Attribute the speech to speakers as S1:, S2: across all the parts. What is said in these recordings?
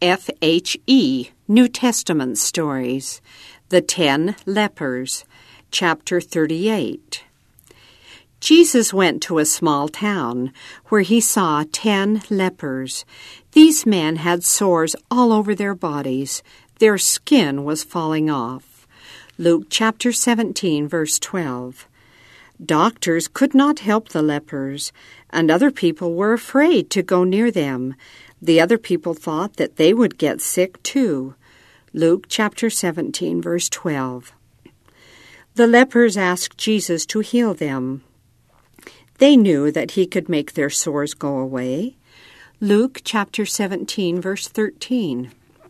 S1: FHE, New Testament Stories, The 10 Lepers, Chapter 38. Jesus went to a small town where he saw 10 lepers. These men had sores all over their bodies. Their skin was falling off. Luke chapter 17, verse 12. Doctors could not help the lepers, and other people were afraid to go near them. The other people thought that they would get sick too. Luke chapter 17, verse 12. The lepers asked Jesus to heal them. They knew that he could make their sores go away. Luke chapter 17, verse 13.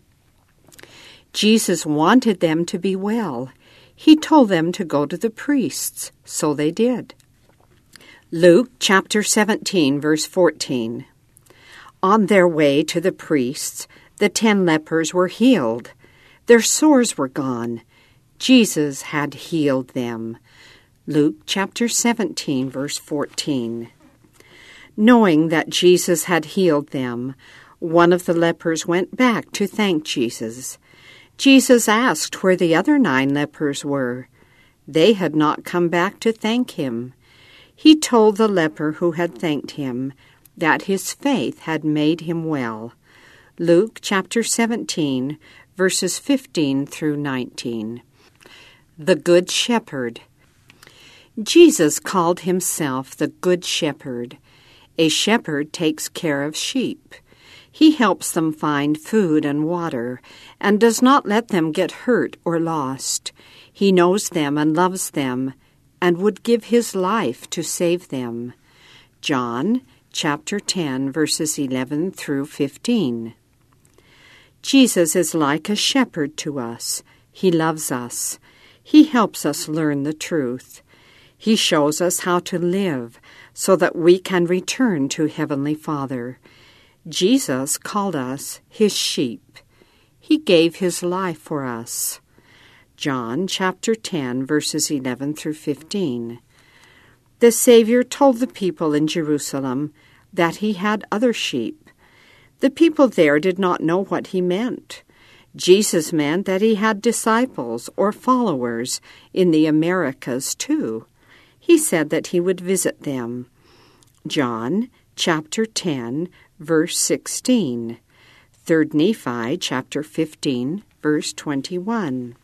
S1: Jesus wanted them to be well. He told them to go to the priests, so they did. Luke chapter 17, verse 14. On their way to the priests, the 10 lepers were healed. Their sores were gone. Jesus had healed them. Luke chapter 17, verse 14. Knowing that Jesus had healed them, one of the lepers went back to thank Jesus. Jesus asked where the other 9 lepers were. They had not come back to thank him. He told the leper who had thanked him that his faith had made him well. Luke chapter 17, verses 15 through 19. The Good Shepherd. Jesus called himself the Good Shepherd. A shepherd takes care of sheep. He helps them find food and water, and does not let them get hurt or lost. He knows them and loves them, and would give his life to save them. John chapter 10, verses 11 through 15. Jesus is like a shepherd to us. He loves us. He helps us learn the truth. He shows us how to live so that we can return to Heavenly Father. Jesus called us his sheep. He gave his life for us. John chapter 10, verses 11 through 15. The Savior told the people in Jerusalem that he had other sheep. The people there did not know what he meant. Jesus meant that he had disciples or followers in the Americas too. He said that he would visit them. John chapter 10, verse 16. 3 Nephi chapter 15, verse 21.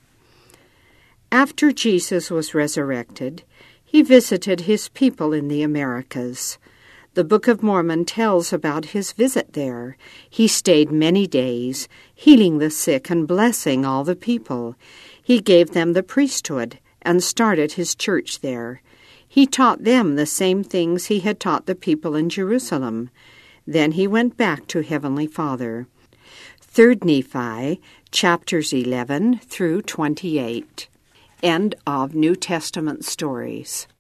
S1: After Jesus was resurrected, he visited his people in the Americas. The Book of Mormon tells about his visit there. He stayed many days, healing the sick and blessing all the people. He gave them the priesthood and started his church there. He taught them the same things he had taught the people in Jerusalem. Then he went back to Heavenly Father. 3 Nephi, chapters 11 through 28. End of New Testament Stories.